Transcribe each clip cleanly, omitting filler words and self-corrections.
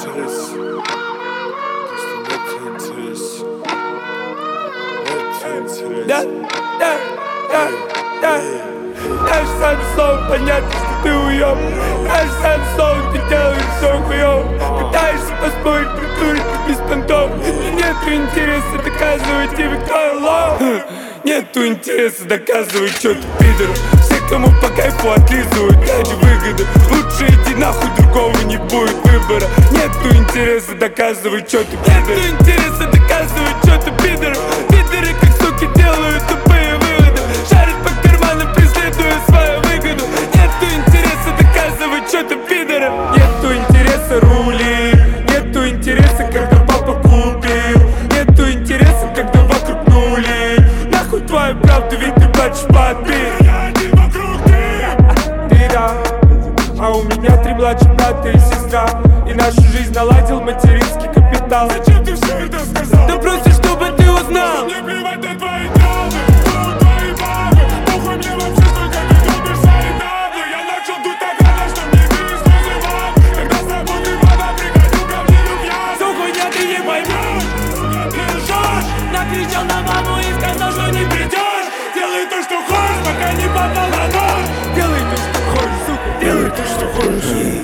интерес. Просто нет интереса. Нет интереса. Знаешь, сам сон, понятно, что ты уёб. Знаешь, сам сон, ты делаешь всё хуёв. Пытаешься поспорить, придурить без понтов. И нету интереса доказывать тебе, кто лох. Нету интереса доказывать, что ты пидор. Все, кому по кайфу отлизывают ради выгоды. Лучше иди нахуй, другого не будет выбора. Нету интереса доказывать, что ты пидор. Нету интереса доказывать, что ты пидор. Пидоры, как суки, делают тупые выводы. Шарят по карманам, преследуя свою выгоду. Нету интереса доказывать, что ты пидор. Нету интереса рули. Нету интереса, когда папа купил. Нету интереса, когда вокруг нули. Нахуй твою правду, ведь ты плачешь под бит. Ты да, а у меня 3 младших брата и сестра. И нашу жизнь наладил материнский капитал. Зачем ты все это сказал? Да просто чтобы ты узнал. Мне плевать на твои травмы, твои бабы. Похуй мне вообще, сколько ты любишь свои таблы. Я начал дуть так рано, что мне видишь слезы вам. Когда с работы вода, приходил ко мне рубья. Всё хуйня, ты не поймешь. Сука, ты лжешь. Накричал на маму и сказал, что не придешь. Делай то, что хочешь, пока не попал на нож. Делай то, что хочешь, сука, делай то, что хочешь.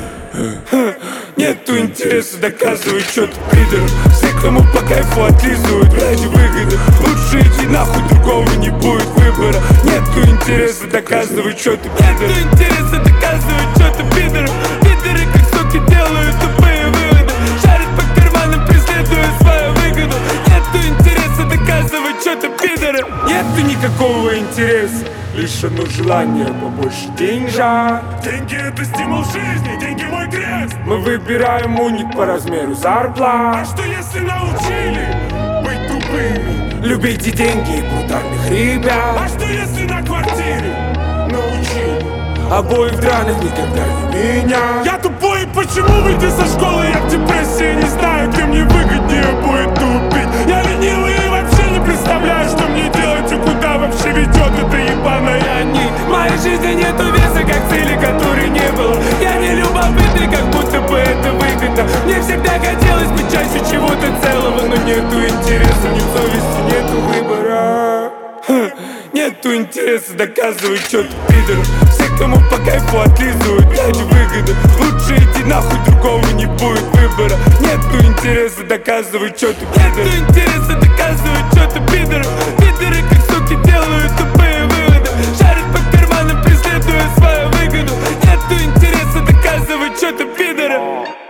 Нету интереса доказывать, что ты пидор. Все, кому по кайфу отлизывают ради выгоды. Лучше иди нахуй, другого не будет выбора. Нету интереса доказывать, что ты пидор. Нету интереса доказывать, что ты пидор. Пидоры, как суки, делают тупые выводы. Шарят по карманам, преследуя свою выгоду. Нету интереса доказывать, что ты пидор. Нету никакого интереса, лишь одно желание побольше деньжат. Деньги это стимул жизни, деньги мой крест. Мы выбираем уник по размеру зарплат. А что если научили быть тупыми? Любите деньги и брутальных ребят. А что если на квартире научили? Обоих драных никогда не меня. Я тупой, почему выйти со школы? Я в депрессии, не знаю, где мне выгоднее будет тупить. Я ленивый и вообще не представляю, что мне делать и куда вообще ведет эта ебаная нить. В моей жизни нету веса, как цели, которой не было. Я не любопытный, как будто бы это выгодно. Мне всегда хотелось быть частью чего-то целого. Но нету интереса, ни совести, нету выбора. Нету интереса доказывать, что ты пидор. Все, кому по кайфу отлизывают ради выгоды. Лучше иди нахуй, другого не будет выбора. Нету интереса доказывать, что ты пидор. Нету интереса доказывать, что ты пидор. Пидоры, как суки, делают тупые выводы. Шарят по карманам, преследуя свою выгоду. Нету интереса доказывать, что ты пидор.